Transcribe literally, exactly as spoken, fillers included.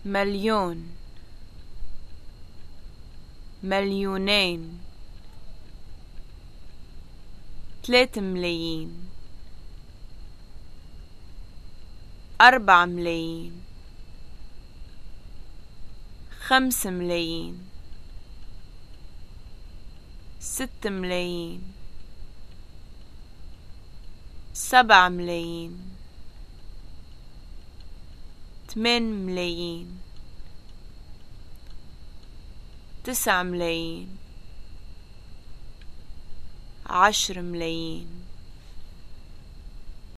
مليون، مليونين، ثلاث ملايين، أربع ملايين، خمس ملايين، ست ملايين، سبع ملايين، ثمان ملايين، تسع ملايين، عشر ملايين.